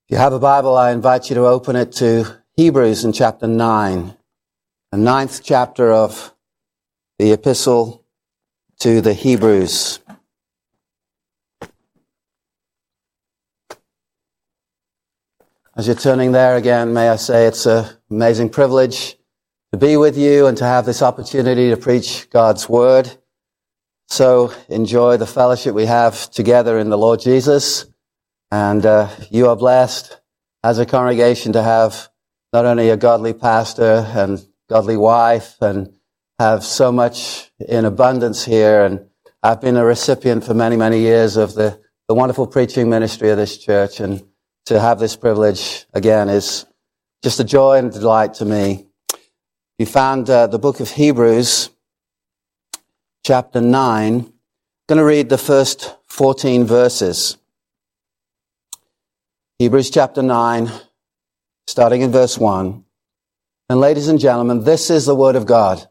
If you have a Bible, I invite you to open it to Hebrews in chapter 9, the 9th chapter of the epistle to the Hebrews. As you're turning there again, may I say it's an amazing privilege to be with you and to have this opportunity to preach God's Word. So enjoy the fellowship we have together in the Lord Jesus. And you are blessed as a congregation to have not only a godly pastor and godly wife and have so much in abundance here. And I've been a recipient for many, many years of the wonderful preaching ministry of this church. And to have this privilege again is just a joy and delight to me. You found the book of Hebrews, chapter 9. I'm going to read the first 14 verses. Hebrews chapter 9, starting in verse 1. And ladies and gentlemen, this is the word of God.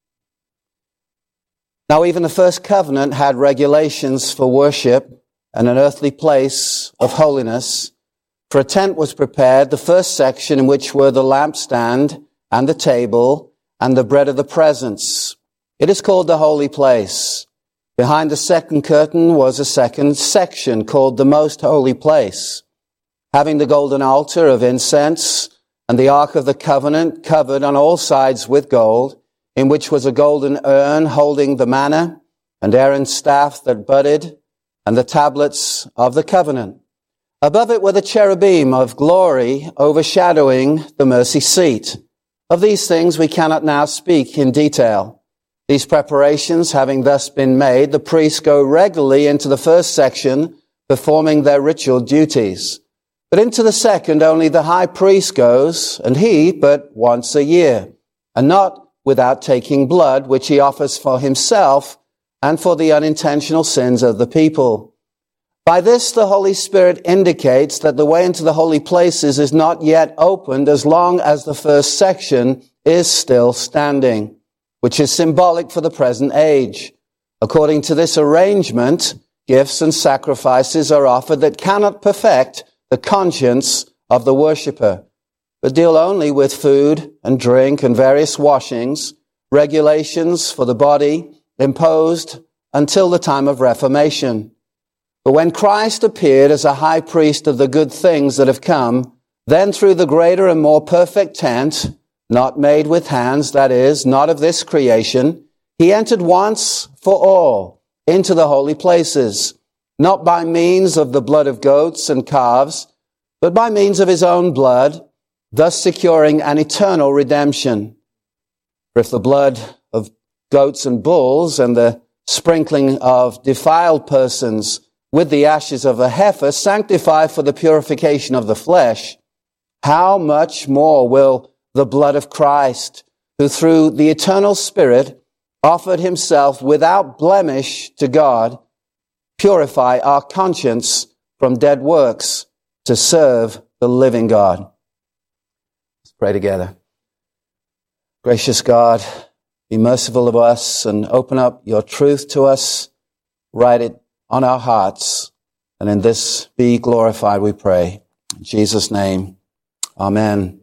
Now even the first covenant had regulations for worship and an earthly place of holiness. For a tent was prepared, the first section in which were the lampstand and the table and the bread of the presence. It is called the holy place. Behind the second curtain was a second section called the most holy place, having the golden altar of incense and the ark of the covenant covered on all sides with gold, in which was a golden urn holding the manna and Aaron's staff that budded and the tablets of the covenant. Above it were the cherubim of glory overshadowing the mercy seat. Of these things we cannot now speak in detail. These preparations having thus been made, the priests go regularly into the first section, performing their ritual duties. But into the second only the high priest goes, and he but once a year, and not without taking blood, which he offers for himself and for the unintentional sins of the people. By this the Holy Spirit indicates that the way into the holy places is not yet opened as long as the first section is still standing, which is symbolic for the present age. According to this arrangement, gifts and sacrifices are offered that cannot perfect the conscience of the worshipper, but deal only with food and drink and various washings, regulations for the body imposed until the time of Reformation. But when Christ appeared as a high priest of the good things that have come, then through the greater and more perfect tent, not made with hands, that is, not of this creation, he entered once for all into the holy places, not by means of the blood of goats and calves, but by means of his own blood, thus securing an eternal redemption. For if the blood of goats and bulls and the sprinkling of defiled persons with the ashes of a heifer sanctify for the purification of the flesh, how much more will the blood of Christ, who through the eternal Spirit offered himself without blemish to God, purify our conscience from dead works to serve the living God. Let's pray together. Gracious God, be merciful to us and open up your truth to us. Write it on our hearts. And in this be glorified, we pray. In Jesus' name, amen.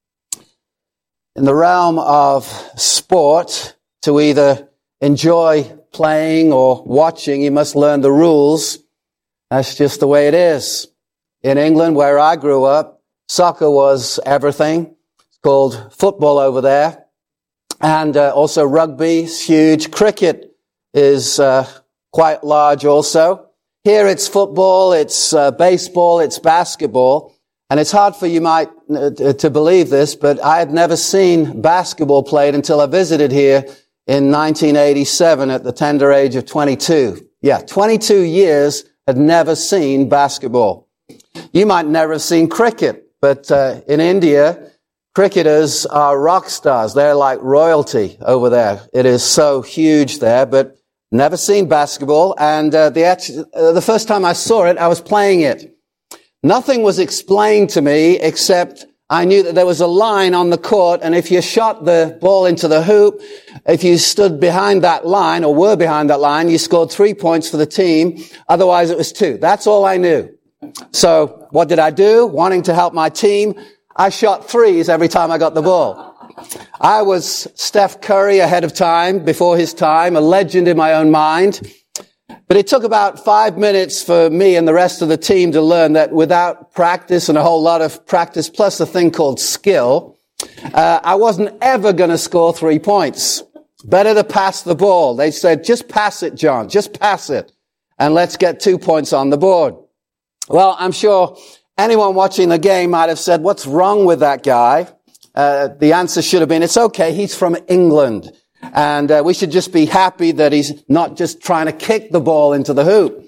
In the realm of sport, to either enjoy playing or watching, you must learn the rules. That's just the way it is. In England, where I grew up, soccer was everything. It's called football over there. And also rugby is huge. Cricket is quite large also. Here it's football, it's baseball, it's basketball. And it's hard for you might to believe this, but I had never seen basketball played until I visited here in 1987 at the tender age of 22. 22 years had never seen basketball. You might never have seen cricket, but in India, cricketers are rock stars. They're like royalty over there. It is so huge there, but never seen basketball. And the first time I saw it, I was playing it. Nothing was explained to me except I knew that there was a line on the court, and if you shot the ball into the hoop, if you stood behind that line or were behind that line, you scored 3 points for the team. Otherwise, it was 2. That's all I knew. So what did I do? Wanting to help my team, I shot threes every time I got the ball. I was Steph Curry ahead of time, before his time, a legend in my own mind. But it took about 5 minutes for me and the rest of the team to learn that without practice and a whole lot of practice, plus a thing called skill, I wasn't ever going to score 3 points. Better to pass the ball. They said, just pass it, John. Just pass it. And let's get 2 points on the board. Well, I'm sure anyone watching the game might have said, what's wrong with that guy? The answer should have been, it's okay. He's from England. And we should just be happy that he's not just trying to kick the ball into the hoop.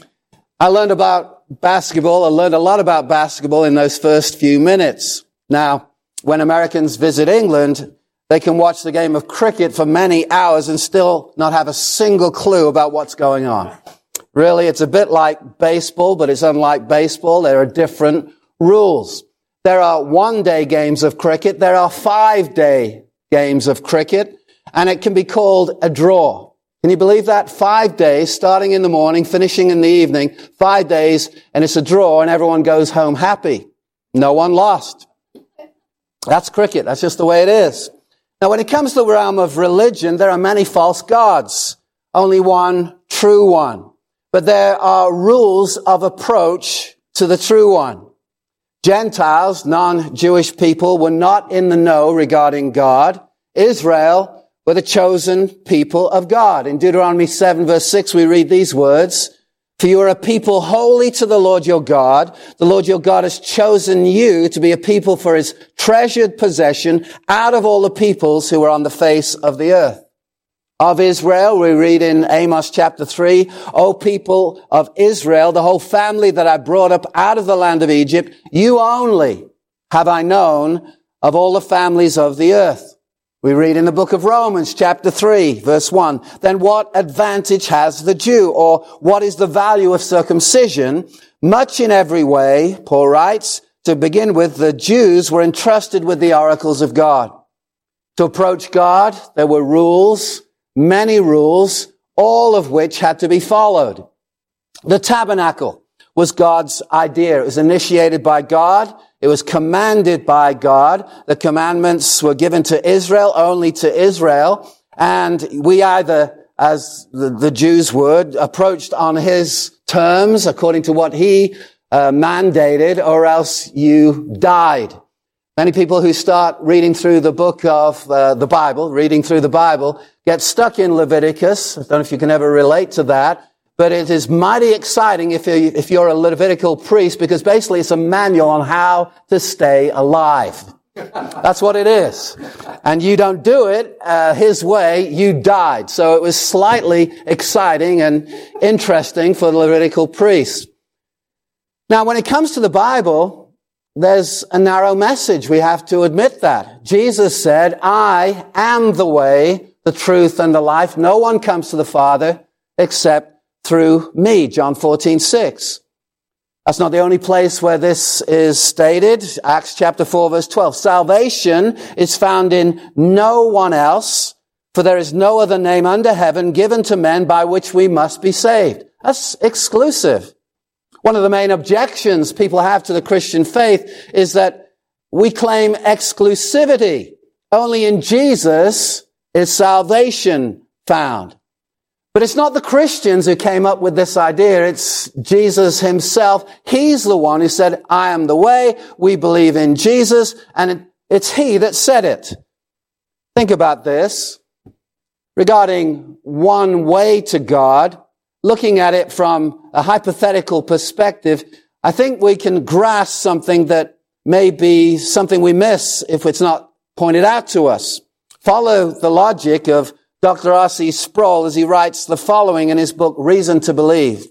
I learned about basketball. I learned a lot about basketball in those first few minutes. Now, when Americans visit England, they can watch the game of cricket for many hours and still not have a single clue about what's going on. Really, it's a bit like baseball, but it's unlike baseball. There are different rules. There are one-day games of cricket. There are 5-day games of cricket. And it can be called a draw. Can you believe that? 5 days, starting in the morning, finishing in the evening, 5 days, and it's a draw, and everyone goes home happy. No one lost. That's cricket. That's just the way it is. Now, when it comes to the realm of religion, there are many false gods. Only one true one. But there are rules of approach to the true one. Gentiles, non-Jewish people, were not in the know regarding God. Israel were the chosen people of God. In Deuteronomy 7 verse 6, we read these words, "For you are a people holy to the Lord your God. The Lord your God has chosen you to be a people for his treasured possession out of all the peoples who are on the face of the earth." Of Israel, we read in Amos chapter 3, "O people of Israel, the whole family that I brought up out of the land of Egypt, you only have I known of all the families of the earth." We read in the book of Romans, chapter 3, verse 1, "Then what advantage has the Jew, or what is the value of circumcision? Much in every way," Paul writes, "to begin with, the Jews were entrusted with the oracles of God." To approach God, there were rules, many rules, all of which had to be followed. The tabernacle was God's idea. It was initiated by God. It was commanded by God. The commandments were given to Israel, only to Israel. And we either, as the Jews would, approached on his terms, according to what he mandated, or else you died. Many people who start reading through the book of the Bible, get stuck in Leviticus. I don't know if you can ever relate to that. But it is mighty exciting if you're a Levitical priest, because basically it's a manual on how to stay alive. That's what it is. And you don't do it his way, you died. So it was slightly exciting and interesting for the Levitical priest. Now, when it comes to the Bible, there's a narrow message. We have to admit that. Jesus said, "I am the way, the truth, and the life. No one comes to the Father except through me," John 14:6. That's not the only place where this is stated. Acts chapter 4 verse 12. "Salvation is found in no one else, for there is no other name under heaven given to men by which we must be saved." That's exclusive. One of the main objections people have to the Christian faith is that we claim exclusivity. Only in Jesus is salvation found. But it's not the Christians who came up with this idea. It's Jesus himself. He's the one who said, "I am the way." We believe in Jesus, and it's he that said it. Think about this. Regarding one way to God, looking at it from a hypothetical perspective, I think we can grasp something that may be something we miss if it's not pointed out to us. Follow the logic of Dr. R.C. Sproul as he writes the following in his book, Reason to Believe.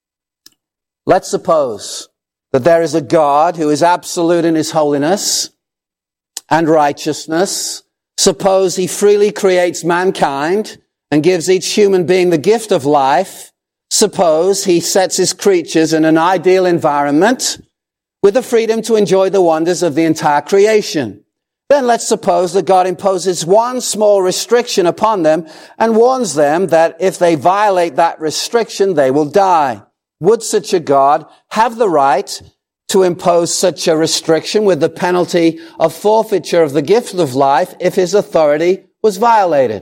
Let's suppose that there is a God who is absolute in his holiness and righteousness. Suppose he freely creates mankind and gives each human being the gift of life. Suppose he sets his creatures in an ideal environment with the freedom to enjoy the wonders of the entire creation. Then let's suppose that God imposes one small restriction upon them and warns them that if they violate that restriction, they will die. would such a God have the right to impose such a restriction with the penalty of forfeiture of the gift of life if his authority was violated?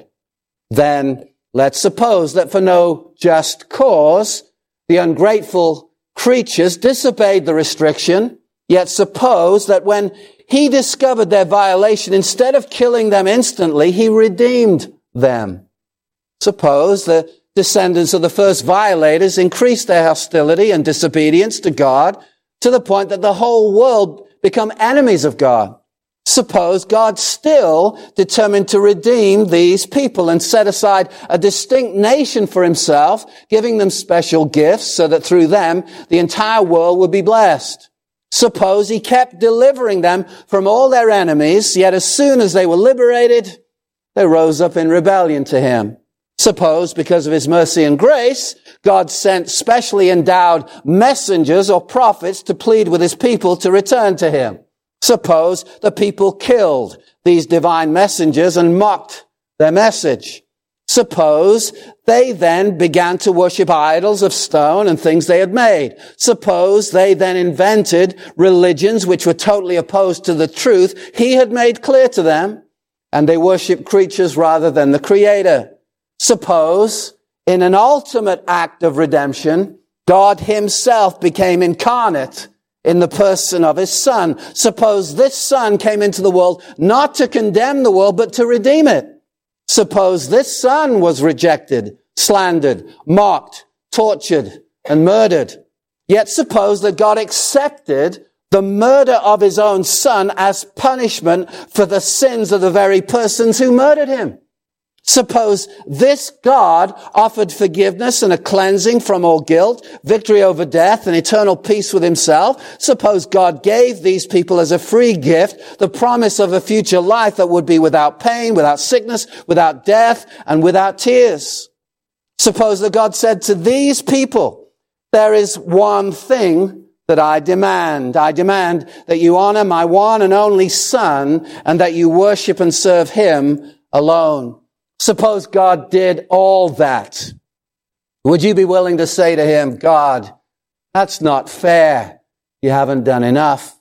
Then let's suppose that for no just cause, the ungrateful creatures disobeyed the restriction, yet suppose that when he discovered their violation, instead of killing them instantly, he redeemed them. Suppose the descendants of the first violators increased their hostility and disobedience to God to the point that the whole world become enemies of God. Suppose God still determined to redeem these people and set aside a distinct nation for himself, giving them special gifts so that through them the entire world would be blessed. Suppose he kept delivering them from all their enemies, yet as soon as they were liberated, they rose up in rebellion to him. Suppose, because of his mercy and grace, God sent specially endowed messengers or prophets to plead with his people to return to him. Suppose the people killed these divine messengers and mocked their message. Suppose they then began to worship idols of stone and things they had made. Suppose they then invented religions which were totally opposed to the truth he had made clear to them, and they worshiped creatures rather than the Creator. Suppose, in an ultimate act of redemption, God himself became incarnate in the person of his Son. Suppose this Son came into the world not to condemn the world, but to redeem it. Suppose this Son was rejected, slandered, mocked, tortured, and murdered. Yet suppose that God accepted the murder of his own Son as punishment for the sins of the very persons who murdered him. Suppose this God offered forgiveness and a cleansing from all guilt, victory over death, and eternal peace with himself. Suppose God gave these people as a free gift the promise of a future life that would be without pain, without sickness, without death, and without tears. Suppose that God said to these people, there is one thing that I demand. I demand that you honor my one and only Son and that you worship and serve him alone. Suppose God did all that. Would you be willing to say to him, God, that's not fair. You haven't done enough.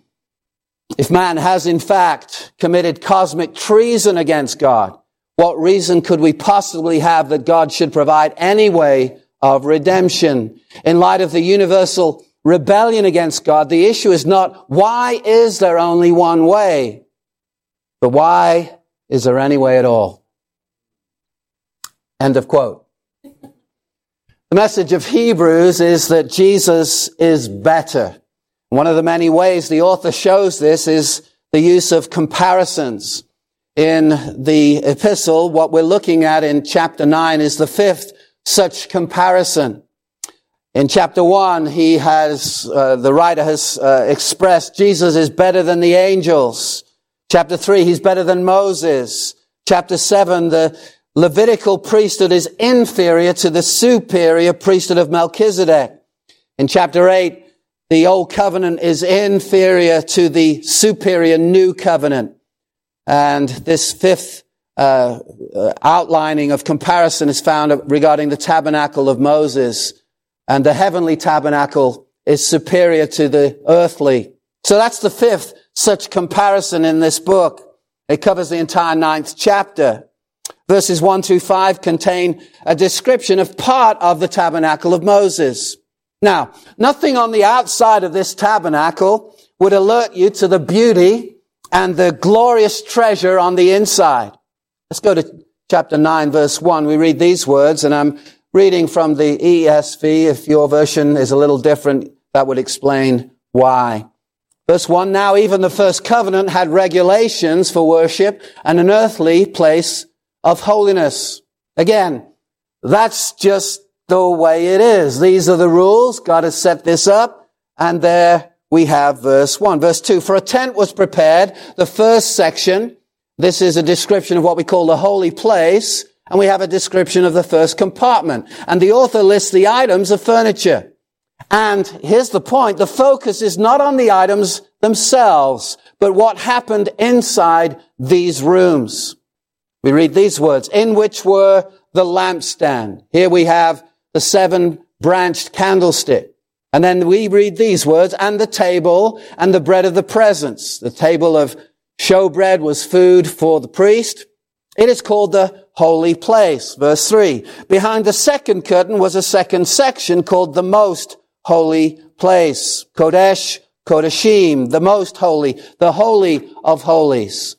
If man has in fact committed cosmic treason against God, what reason could we possibly have that God should provide any way of redemption? In light of the universal rebellion against God, the issue is not why is there only one way, but why is there any way at all? End of quote. The message of Hebrews is that Jesus is better. One of the many ways the author shows this is the use of comparisons. In the epistle, what we're looking at in chapter 9 is the fifth such comparison. In chapter 1, the writer has expressed Jesus is better than the angels. Chapter 3, he's better than Moses. Chapter 7, the Levitical priesthood is inferior to the superior priesthood of Melchizedek. In chapter 8, the old covenant is inferior to the superior new covenant. And this fifth outlining of comparison is found regarding the tabernacle of Moses. And the heavenly tabernacle is superior to the earthly. So that's the fifth such comparison in this book. It covers the entire 9th chapter. Verses 1 through 5 contain a description of part of the tabernacle of Moses. Now, nothing on the outside of this tabernacle would alert you to the beauty and the glorious treasure on the inside. Let's go to chapter 9, verse 1. We read these words, and I'm reading from the ESV. If your version is a little different, that would explain why. Verse 1, now even the first covenant had regulations for worship and an earthly place of holiness. Again, that's just the way it is. These are the rules. God has set this up. And there we have verse 1. Verse 2, for a tent was prepared, the first section. This is a description of what we call the holy place. And we have a description of the first compartment. And the author lists the items of furniture. And here's the point. The focus is not on the items themselves, but what happened inside these rooms. We read these words, in which were the lampstand. Here we have the 7 branched candlestick. And then we read these words, and the table and the bread of the presence. The table of showbread was food for the priest. It is called the holy place. Verse 3. Behind the second curtain was a second section called the most holy place. Kodesh, Kodeshim, the most holy, the holy of holies.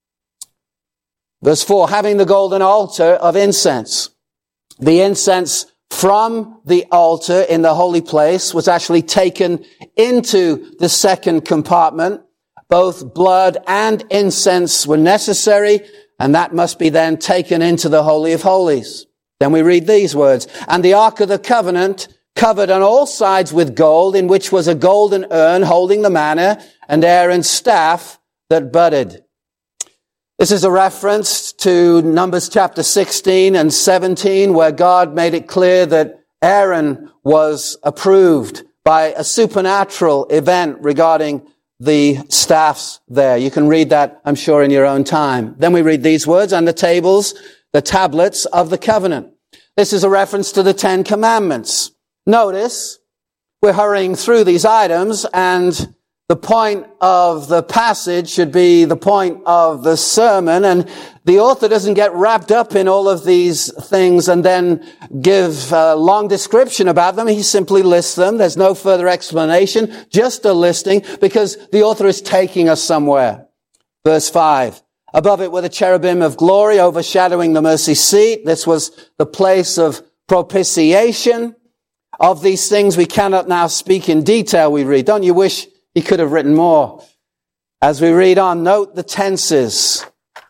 Verse 4. Having the golden altar of incense. The incense from the altar in the holy place was actually taken into the second compartment. Both blood and incense were necessary, and that must be then taken into the Holy of Holies. Then we read these words, and the Ark of the Covenant covered on all sides with gold, in which was a golden urn holding the manna, and Aaron's staff that budded. This is a reference to Numbers chapter 16 and 17, where God made it clear that Aaron was approved by a supernatural event regarding the staffs there. You can read that, I'm sure, in your own time. Then we read these words, and the tables, the tablets of the covenant. This is a reference to the 10 Commandments. Notice, we're hurrying through these items, and the point of the passage should be the point of the sermon, and the author doesn't get wrapped up in all of these things and then give a long description about them. He simply lists them. There's no further explanation, just a listing, because the author is taking us somewhere. Verse 5. Above it were the cherubim of glory overshadowing the mercy seat. This was the place of propitiation. Of these things we cannot now speak in detail, we read. Don't you wish he could have written more? As we read on, note the tenses.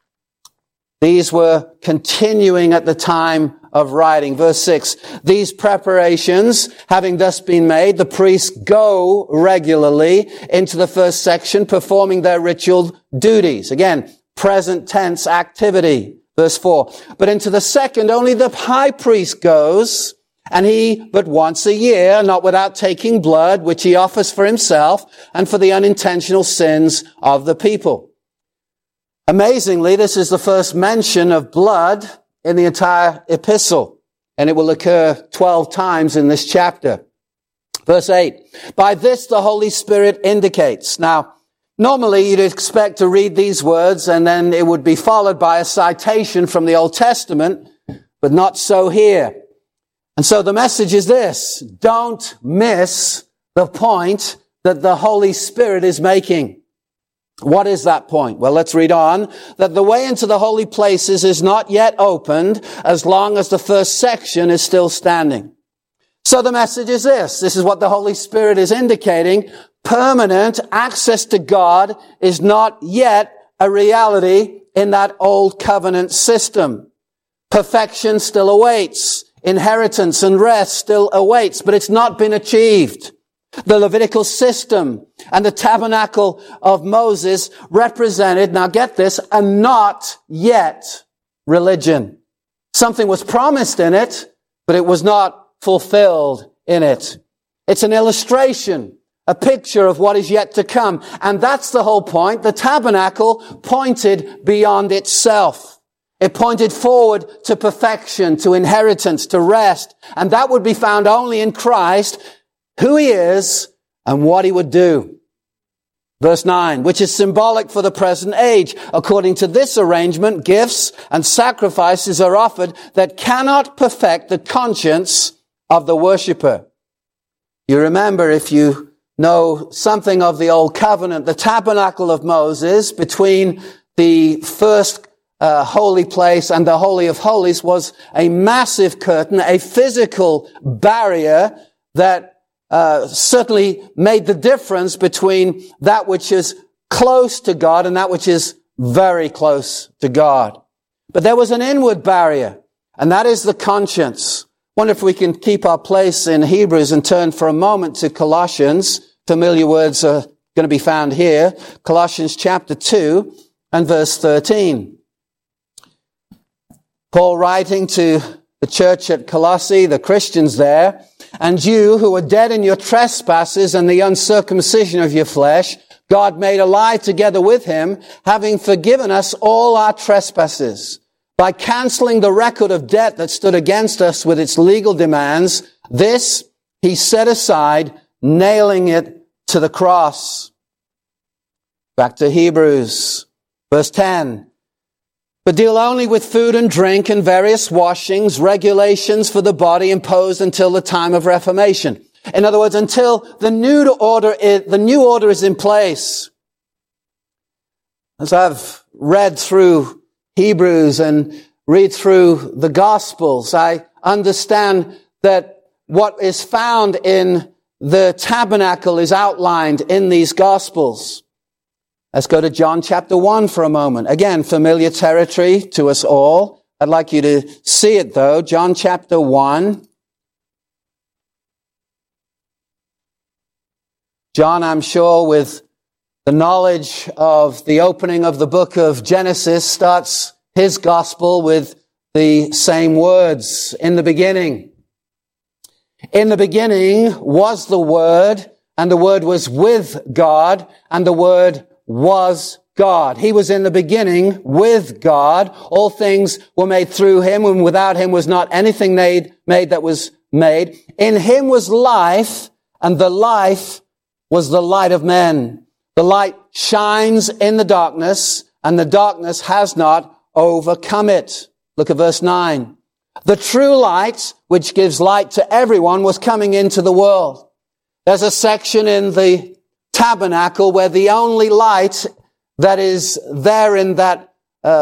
These were continuing at the time of writing. Verse 6, these preparations having thus been made, the priests go regularly into the first section, performing their ritual duties. Again, present tense activity. Verse 4, but into the second, only the high priest goes, and he but once a year, not without taking blood, which he offers for himself and for the unintentional sins of the people. Amazingly, this is the first mention of blood in the entire epistle, and it will occur 12 times in this chapter. Verse 8, by this the Holy Spirit indicates. Now, normally you'd expect to read these words and then it would be followed by a citation from the Old Testament, but not so here. And so the message is this: don't miss the point that the Holy Spirit is making. What is that point? Well, let's read on. That the way into the holy places is not yet opened as long as the first section is still standing. So the message is this. This is what the Holy Spirit is indicating. Permanent access to God is not yet a reality in that old covenant system. Perfection still awaits. Inheritance and rest still awaits, but it's not been achieved. The Levitical system and the tabernacle of Moses represented, now get this, a not yet religion. Something was promised in it, but it was not fulfilled in it. It's an illustration, a picture of what is yet to come. And that's the whole point. The tabernacle pointed beyond itself. It pointed forward to perfection, to inheritance, to rest. And that would be found only in Christ, who he is and what he would do. Verse 9, which is symbolic for the present age. According to this arrangement, gifts and sacrifices are offered that cannot perfect the conscience of the worshipper. You remember, if you know something of the Old Covenant, the tabernacle of Moses between the first holy place and the Holy of Holies was a massive curtain, a physical barrier that certainly made the difference between that which is close to God and that which is very close to God. But there was an inward barrier, and that is the conscience. Wonder if we can keep our place in Hebrews and turn for a moment to Colossians. Familiar words are going to be found here. Colossians chapter 2 and verse 13. Paul writing to the church at Colossae, the Christians there, and you who were dead in your trespasses and the uncircumcision of your flesh, God made alive together with him, having forgiven us all our trespasses. By canceling the record of debt that stood against us with its legal demands, this he set aside, nailing it to the cross. Back to Hebrews, verse 10. But deal only with food and drink and various washings, regulations for the body imposed until the time of Reformation. In other words, until the new order is in place. As I've read through Hebrews and read through the Gospels, I understand that what is found in the tabernacle is outlined in these Gospels. Let's go to John chapter 1 for a moment. Again, familiar territory to us all. I'd like you to see it though. John chapter 1. John, I'm sure, with the knowledge of the opening of the book of Genesis, starts his gospel with the same words. In the beginning. In the beginning was the Word, and the Word was with God, and the Word was God. He was in the beginning with God. All things were made through him, and without him was not anything made that was made. In him was life, and the life was the light of men. The light shines in the darkness, and the darkness has not overcome it. Look at verse 9. The true light, which gives light to everyone, was coming into the world. There's a section in the tabernacle where the only light that is there in that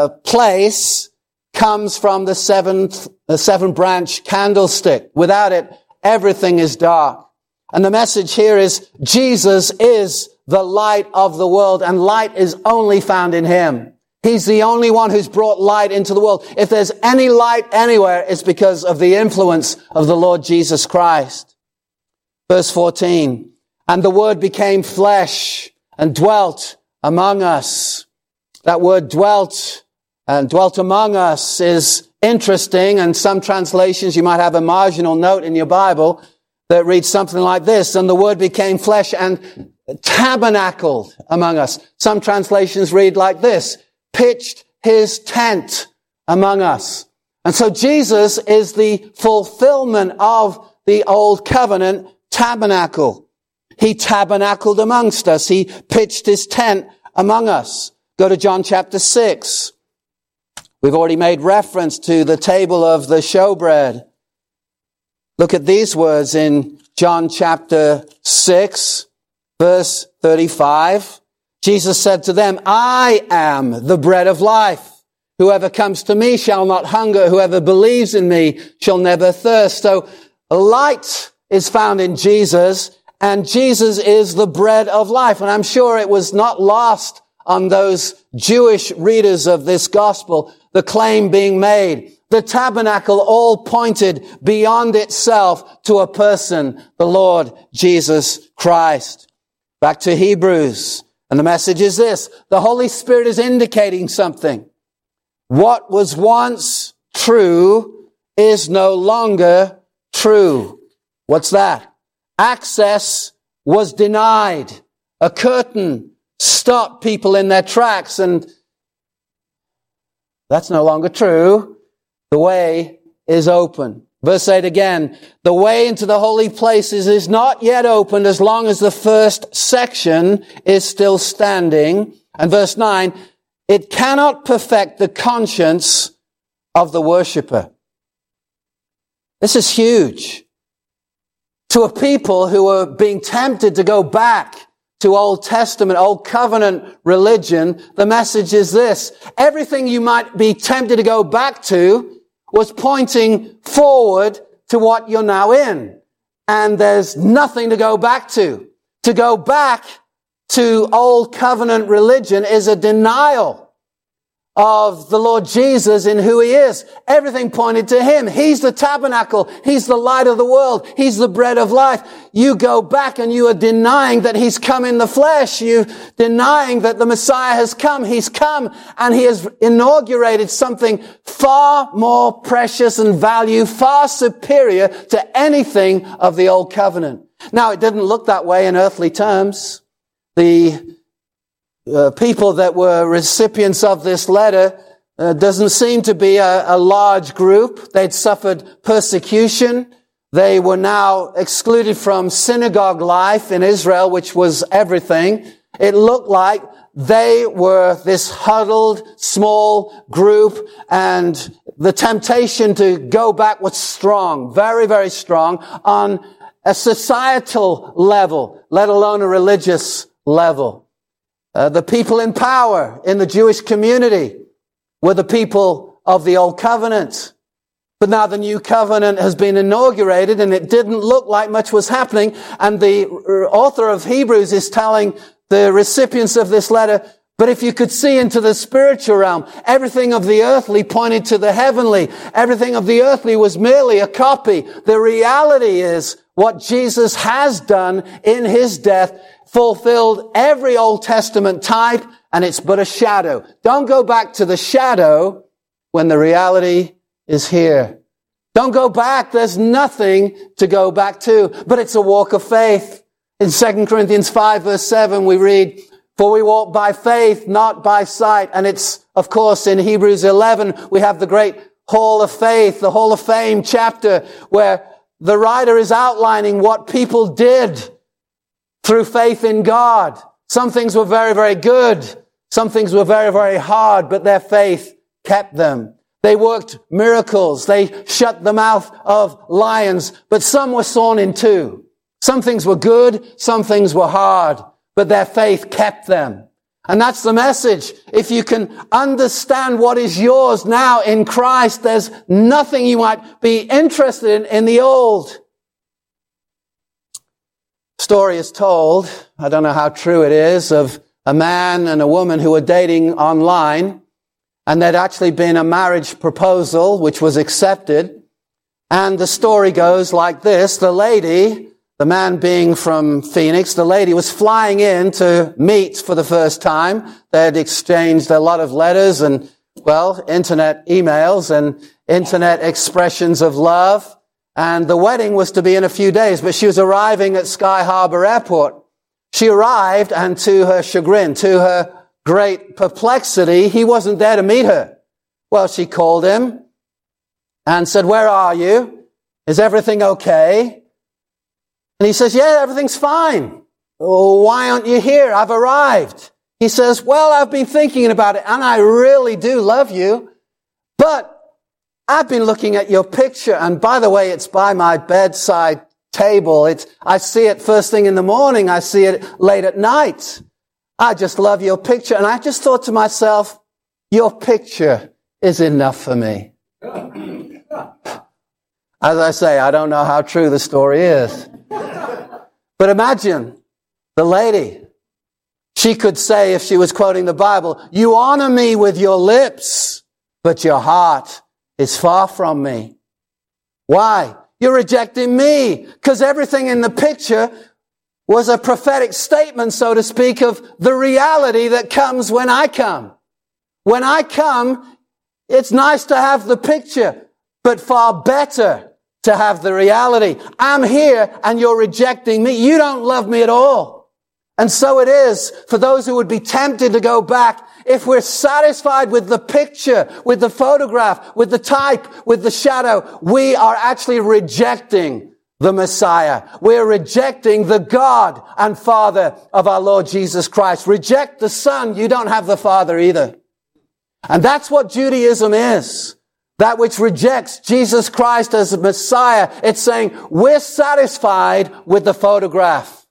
place comes from the seven branch candlestick. Without it, everything is dark. And the message here is Jesus is the light of the world, and light is only found in him. He's the only one who's brought light into the world. If there's any light anywhere, it's because of the influence of the Lord Jesus Christ. Verse 14. And the Word became flesh and dwelt among us. That word dwelt among us is interesting, and some translations you might have a marginal note in your Bible that reads something like this: and the Word became flesh and tabernacled among us. Some translations read like this: pitched his tent among us. And so Jesus is the fulfillment of the old covenant tabernacle. He tabernacled amongst us. He pitched his tent among us. Go to John chapter 6. We've already made reference to the table of the showbread. Look at these words in John chapter 6, verse 35. Jesus said to them, I am the bread of life. Whoever comes to me shall not hunger. Whoever believes in me shall never thirst. So light is found in Jesus, and Jesus is the bread of life. And I'm sure it was not lost on those Jewish readers of this gospel, the claim being made. The tabernacle all pointed beyond itself to a person, the Lord Jesus Christ. Back to Hebrews. And the message is this: the Holy Spirit is indicating something. What was once true is no longer true. What's that? Access was denied. A curtain stopped people in their tracks, and that's no longer true. The way is open. Verse 8 again, the way into the holy places is not yet opened as long as the first section is still standing. And verse 9, it cannot perfect the conscience of the worshiper. This is huge. To a people who are being tempted to go back to Old Testament, Old Covenant religion, the message is this: everything you might be tempted to go back to was pointing forward to what you're now in. And there's nothing to go back to. To go back to Old Covenant religion is a denial of the Lord Jesus in who he is. Everything pointed to him. He's the tabernacle. He's the light of the world. He's the bread of life. You go back and you are denying that he's come in the flesh. You're denying that the Messiah has come. He's come and he has inaugurated something far more precious and value, far superior to anything of the old covenant. Now, it didn't look that way in earthly terms. The people that were recipients of this letter doesn't seem to be a large group. They'd suffered persecution. They were now excluded from synagogue life in Israel, which was everything. It looked like they were this huddled, small group, and the temptation to go back was strong, very, very strong, on a societal level, let alone a religious level. The people in power in the Jewish community were the people of the Old Covenant. But now the New Covenant has been inaugurated, and it didn't look like much was happening. And the author of Hebrews is telling the recipients of this letter, but if you could see into the spiritual realm, everything of the earthly pointed to the heavenly. Everything of the earthly was merely a copy. The reality is what Jesus has done in his death fulfilled every Old Testament type, and it's but a shadow. Don't go back to the shadow when the reality is here. Don't go back. There's nothing to go back to, but it's a walk of faith. In 2 Corinthians 5 verse 7 we read, for we walk by faith, not by sight. And it's, of course, in Hebrews 11, we have the great Hall of Faith, the Hall of Fame chapter, where the writer is outlining what people did through faith in God. Some things were very, very good. Some things were very, very hard, but their faith kept them. They worked miracles. They shut the mouth of lions, but some were sawn in two. Some things were good. Some things were hard, but their faith kept them. And that's the message. If you can understand what is yours now in Christ, there's nothing you might be interested in the old. Story is told, I don't know how true it is, of a man and a woman who were dating online, and there'd actually been a marriage proposal which was accepted. And the story goes like this. The lady, the man being from Phoenix, the lady was flying in to meet for the first time. They'd exchanged a lot of letters and, well, internet emails and internet expressions of love. And the wedding was to be in a few days, but she was arriving at Sky Harbor Airport. She arrived, and to her chagrin, to her great perplexity, he wasn't there to meet her. Well, she called him and said, where are you? Is everything okay? And he says, yeah, everything's fine. Oh, why aren't you here? I've arrived. He says, well, I've been thinking about it, and I really do love you, but I've been looking at your picture, and by the way, it's by my bedside table. I see it first thing in the morning. I see it late at night. I just love your picture. And I just thought to myself, your picture is enough for me. As I say, I don't know how true the story is. But imagine the lady. She could say, if she was quoting the Bible, you honor me with your lips, but your heart is far from me. Why? You're rejecting me, because everything in the picture was a prophetic statement, so to speak, of the reality that comes when I come. When I come, it's nice to have the picture, but far better to have the reality. I'm here and you're rejecting me. You don't love me at all. And so it is for those who would be tempted to go back. If we're satisfied with the picture, with the photograph, with the type, with the shadow, we are actually rejecting the Messiah. We're rejecting the God and Father of our Lord Jesus Christ. Reject the Son, you don't have the Father either. And that's what Judaism is. That which rejects Jesus Christ as the Messiah. It's saying, we're satisfied with the photograph.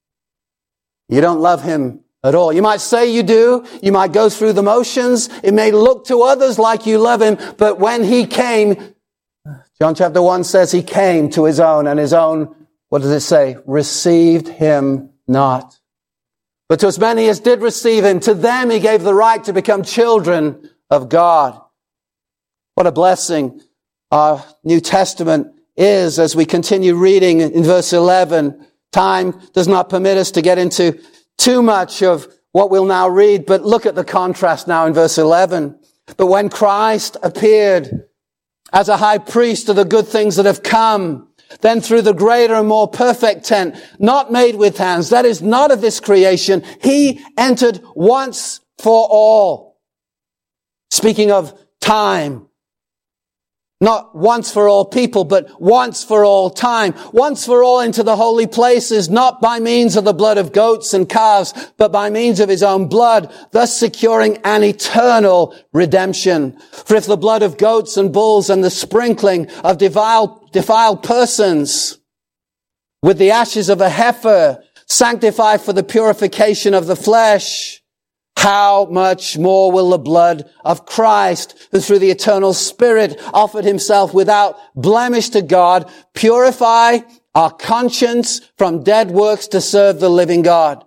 You don't love him at all. You might say you do. You might go through the motions. It may look to others like you love him. But when he came, John chapter 1 says he came to his own, and his own, what does it say? Received him not. But to as many as did receive him, to them he gave the right to become children of God. What a blessing our New Testament is as we continue reading in verse 11. Time does not permit us to get into too much of what we'll now read, but look at the contrast now in verse 11. But when Christ appeared as a high priest of the good things that have come, then through the greater and more perfect tent, not made with hands, that is not of this creation, he entered once for all. Speaking of time, Not once for all people, but once for all time. Once for all into the holy places, not by means of the blood of goats and calves, but by means of his own blood, thus securing an eternal redemption. For if the blood of goats and bulls and the sprinkling of defiled persons with the ashes of a heifer sanctify for the purification of the flesh, how much more will the blood of Christ, who through the eternal Spirit offered himself without blemish to God, purify our conscience from dead works to serve the living God?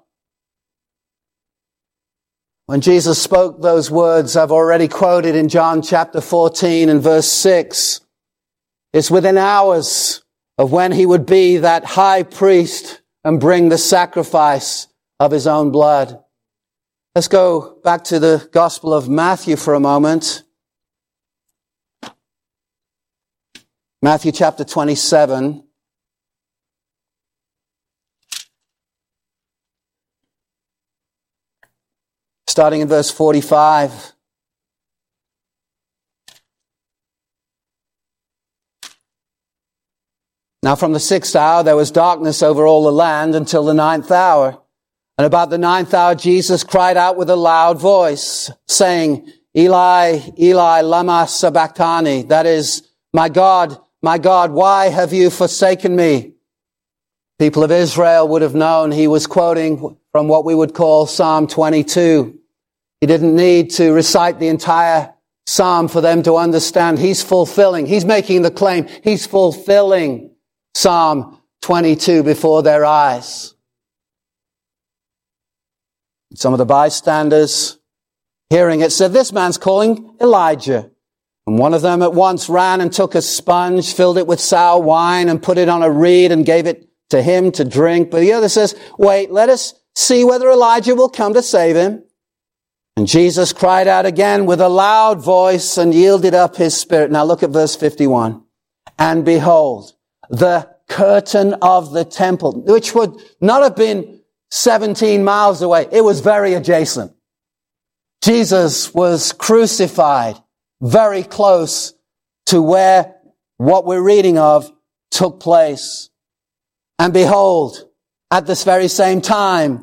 When Jesus spoke those words I've already quoted in John chapter 14 and verse 6, it's within hours of when he would be that high priest and bring the sacrifice of his own blood. Let's go back to the Gospel of Matthew for a moment. Matthew chapter 27. Starting in verse 45. Now from the 6th hour there was darkness over all the land until the 9th hour. And about the 9th hour, Jesus cried out with a loud voice, saying, Eli, Eli, lama sabachthani. That is, my God, why have you forsaken me? People of Israel would have known he was quoting from what we would call Psalm 22. He didn't need to recite the entire psalm for them to understand. He's making the claim, he's fulfilling Psalm 22 before their eyes. Some of the bystanders, hearing it, said, this man's calling Elijah. And one of them at once ran and took a sponge, filled it with sour wine, and put it on a reed and gave it to him to drink. But the other says, wait, let us see whether Elijah will come to save him. And Jesus cried out again with a loud voice and yielded up his spirit. Now look at verse 51. And behold, the curtain of the temple, which would not have been 17 miles away. It was very adjacent. Jesus was crucified very close to where what we're reading of took place. And behold, at this very same time,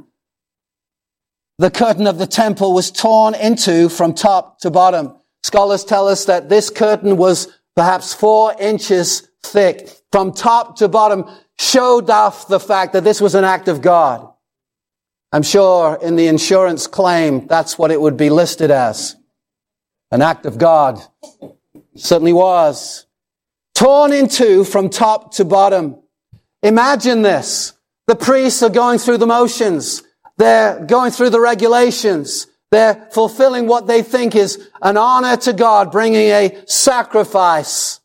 the curtain of the temple was torn into from top to bottom. Scholars tell us that this curtain was perhaps 4 inches thick. From top to bottom, showed off the fact that this was an act of God. I'm sure in the insurance claim, that's what it would be listed as. An act of God. Certainly was. Torn in two from top to bottom. Imagine this. The priests are going through the motions. They're going through the regulations. They're fulfilling what they think is an honor to God, bringing a sacrifice.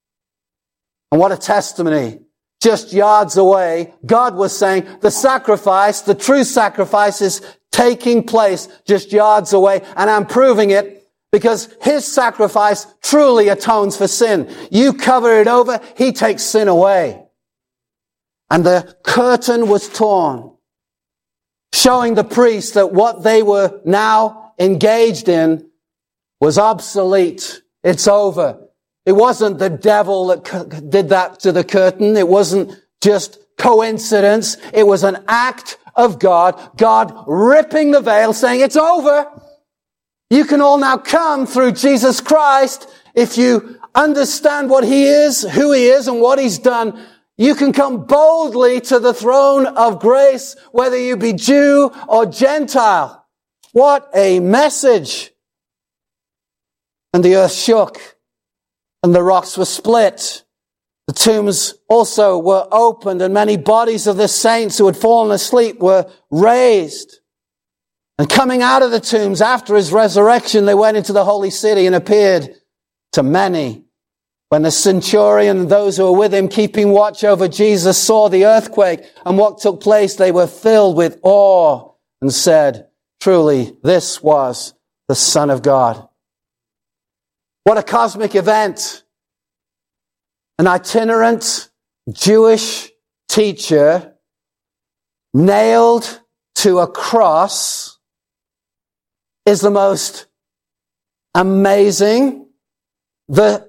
And what a testimony. Just yards away, God was saying the sacrifice, the true sacrifice is taking place just yards away. And I'm proving it because his sacrifice truly atones for sin. You cover it over, he takes sin away. And the curtain was torn, showing the priests that what they were now engaged in was obsolete. It's over. It wasn't the devil that did that to the curtain. It wasn't just coincidence. It was an act of God. God ripping the veil, saying, it's over. You can all now come through Jesus Christ. If you understand what he is, who he is, and what he's done, you can come boldly to the throne of grace, whether you be Jew or Gentile. What a message. And the earth shook. And the rocks were split. The tombs also were opened, and many bodies of the saints who had fallen asleep were raised. And coming out of the tombs after his resurrection, they went into the holy city and appeared to many. When the centurion and those who were with him keeping watch over Jesus saw the earthquake and what took place, they were filled with awe and said, truly, this was the Son of God. What a cosmic event. An itinerant Jewish teacher nailed to a cross is the most amazing, the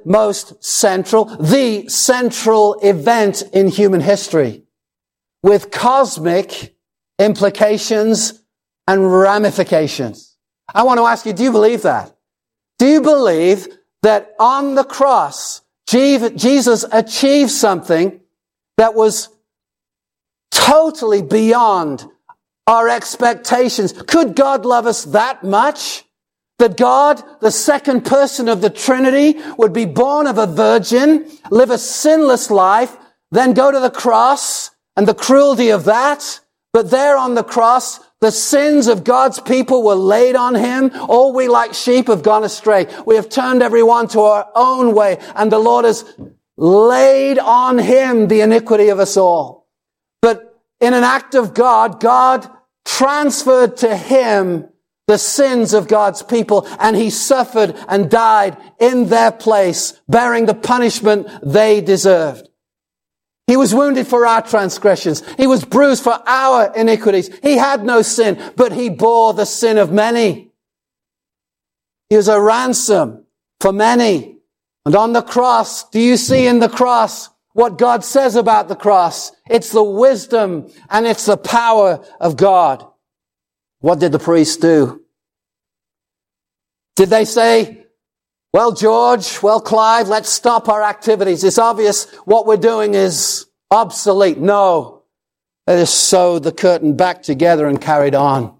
central event in human history, with cosmic implications and ramifications. I want to ask you, do you believe that? Do you believe that on the cross, Jesus achieved something that was totally beyond our expectations? Could God love us that much? That God, the second person of the Trinity, would be born of a virgin, live a sinless life, then go to the cross, and the cruelty of that. But there on the cross, the sins of God's people were laid on him. All we like sheep have gone astray. We have turned everyone to our own way, and the Lord has laid on him the iniquity of us all. But in an act of God, God transferred to him the sins of God's people, and he suffered and died in their place, bearing the punishment they deserved. He was wounded for our transgressions. He was bruised for our iniquities. He had no sin, but he bore the sin of many. He was a ransom for many. And on the cross, do you see in the cross what God says about the cross? It's the wisdom and it's the power of God. What did the priests do? Did they say, well, George, well, Clive, let's stop our activities. It's obvious what we're doing is obsolete. No. They just sewed the curtain back together and carried on.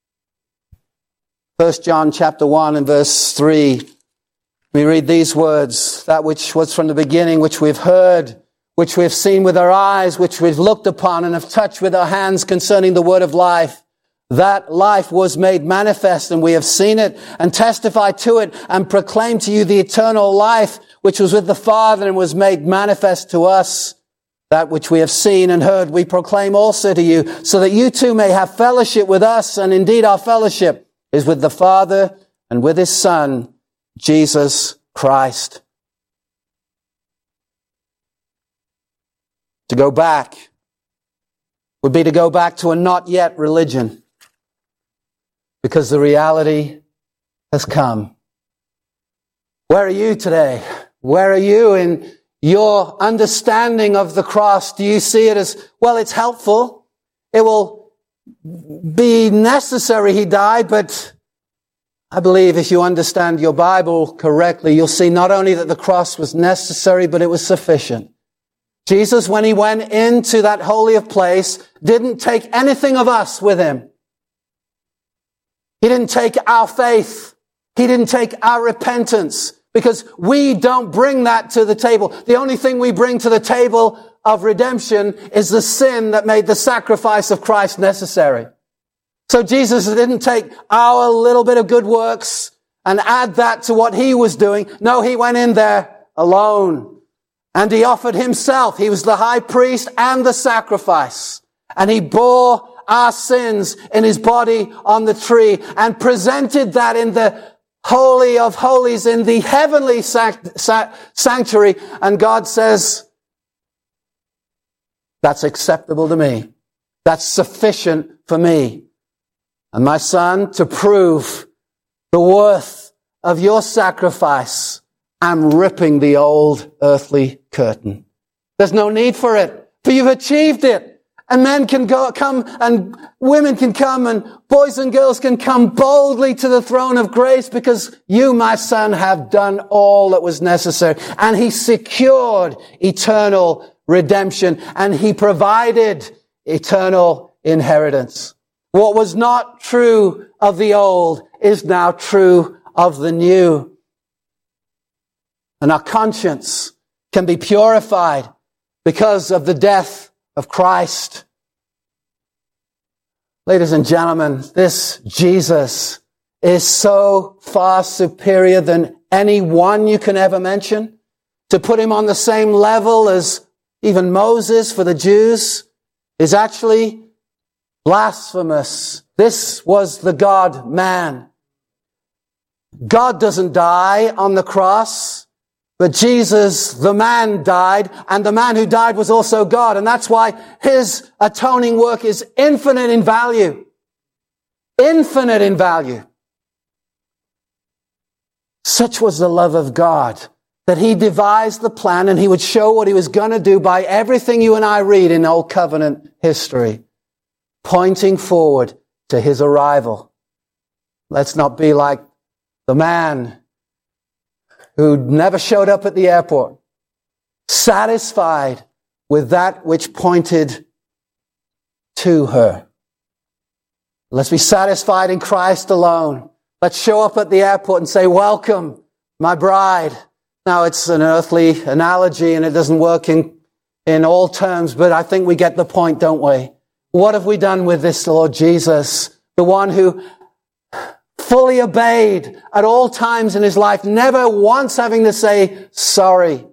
1 John chapter 1 and verse 3. We read these words, that which was from the beginning, which we've heard, which we've seen with our eyes, which we've looked upon and have touched with our hands concerning the word of life. That life was made manifest, and we have seen it and testified to it and proclaimed to you the eternal life which was with the Father and was made manifest to us. That which we have seen and heard we proclaim also to you, so that you too may have fellowship with us. And indeed our fellowship is with the Father and with his Son, Jesus Christ. To go back would be to go back to a not yet religion. Because the reality has come. Where are you today? Where are you in your understanding of the cross? Do you see it as, well, it's helpful. It will be necessary he died, but I believe if you understand your Bible correctly, you'll see not only that the cross was necessary, but it was sufficient. Jesus, when he went into that holy of place, didn't take anything of us with him. He didn't take our faith. He didn't take our repentance, because we don't bring that to the table. The only thing we bring to the table of redemption is the sin that made the sacrifice of Christ necessary. So Jesus didn't take our little bit of good works and add that to what he was doing. No, he went in there alone, and he offered himself. He was the high priest and the sacrifice, and he bore our sins in his body on the tree and presented that in the Holy of Holies, in the heavenly sanctuary. And God says, that's acceptable to me. That's sufficient for me. And my son, to prove the worth of your sacrifice, I'm ripping the old earthly curtain. There's no need for it, for you've achieved it. And men can come, and women can come, and boys and girls can come boldly to the throne of grace, because you, my son, have done all that was necessary. And he secured eternal redemption, and he provided eternal inheritance. What was not true of the old is now true of the new. And our conscience can be purified because of the death of Christ. Ladies and gentlemen, this Jesus is so far superior than any one you can ever mention. To put him on the same level as even Moses for the Jews is actually blasphemous. This was the God-man. God doesn't die on the cross. But Jesus, the man, died, and the man who died was also God. And that's why his atoning work is infinite in value. Infinite in value. Such was the love of God that he devised the plan and he would show what he was going to do by everything you and I read in Old Covenant history, pointing forward to his arrival. Let's not be like the man who never showed up at the airport, satisfied with that which pointed to her. Let's be satisfied in Christ alone. Let's show up at the airport and say, welcome, my bride. Now, it's an earthly analogy and it doesn't work in all terms, but I think we get the point, don't we? What have we done with this Lord Jesus, the one who fully obeyed at all times in his life, never once having to say sorry,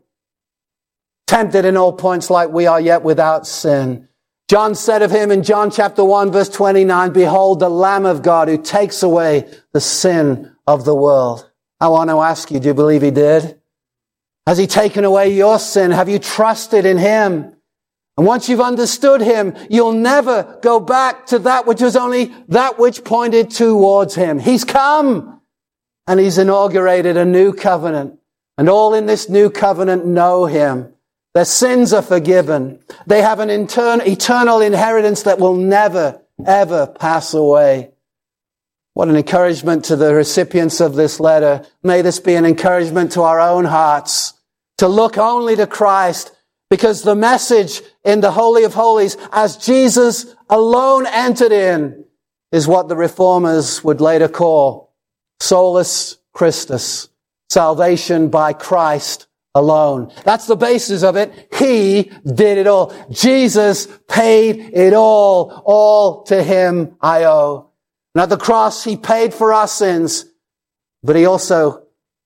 tempted in all points like we are, yet without sin. John said of him in John chapter 1 verse 29, behold the Lamb of God who takes away the sin of the world. I want to ask you, do you believe he did? Has he taken away your sin? Have you trusted in him? And once you've understood him, you'll never go back to that which was only that which pointed towards him. He's come and he's inaugurated a new covenant. And all in this new covenant know him. Their sins are forgiven. They have an eternal inheritance that will never, ever pass away. What an encouragement to the recipients of this letter. May this be an encouragement to our own hearts to look only to Christ, because the message in the Holy of Holies, as Jesus alone entered in, is what the Reformers would later call solus Christus, salvation by Christ alone. That's the basis of it. He did it all. Jesus paid it all. All to him I owe. And at the cross, he paid for our sins, but he also,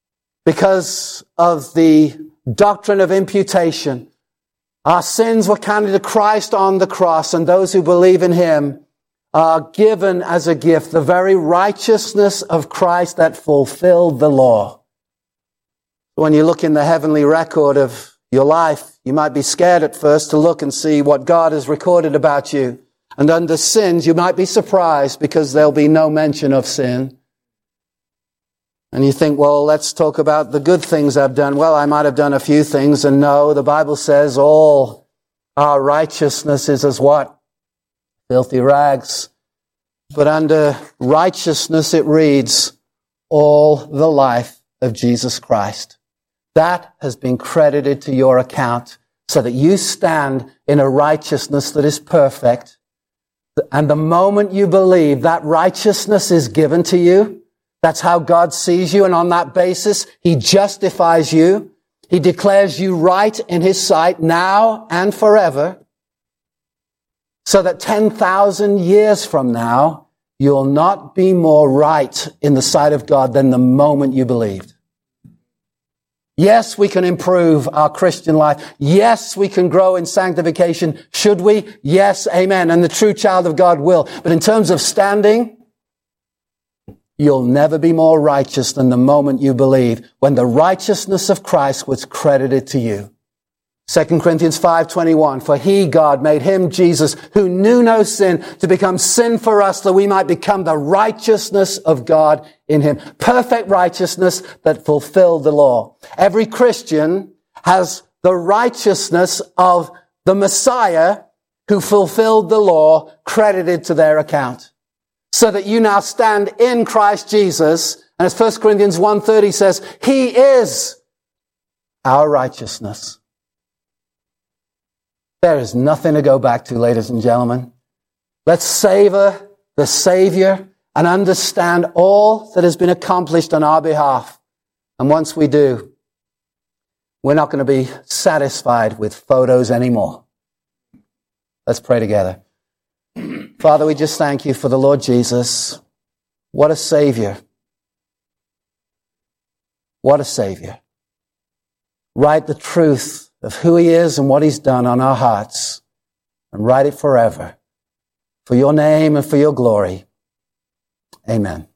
because of the doctrine of imputation, our sins were counted to Christ on the cross, and those who believe in him are given as a gift the very righteousness of Christ that fulfilled the law. When you look in the heavenly record of your life, you might be scared at first to look and see what God has recorded about you. And under sins, you might be surprised because there'll be no mention of sin. And you think, well, let's talk about the good things I've done. Well, I might have done a few things, and no, the Bible says all our righteousness is as what? Filthy rags. But under righteousness it reads, all the life of Jesus Christ. That has been credited to your account so that you stand in a righteousness that is perfect. And the moment you believe that righteousness is given to you, that's how God sees you. And on that basis, he justifies you. He declares you right in his sight now and forever. So that 10,000 years from now, you'll not be more right in the sight of God than the moment you believed. Yes, we can improve our Christian life. Yes, we can grow in sanctification. Should we? Yes, amen. And the true child of God will. But in terms of standing, you'll never be more righteous than the moment you believe, when the righteousness of Christ was credited to you. 2 Corinthians 5:21, for he, God, made him, Jesus, who knew no sin, to become sin for us, that we might become the righteousness of God in him. Perfect righteousness that fulfilled the law. Every Christian has the righteousness of the Messiah who fulfilled the law credited to their account. So that you now stand in Christ Jesus, and as 1 Corinthians 1:30 says, he is our righteousness. There is nothing to go back to, ladies and gentlemen. Let's savor the Savior and understand all that has been accomplished on our behalf. And once we do, we're not going to be satisfied with photos anymore. Let's pray together. Father, we just thank you for the Lord Jesus. What a Savior. What a Savior. Write the truth of who he is and what he's done on our hearts, and write it forever. For your name and for your glory. Amen.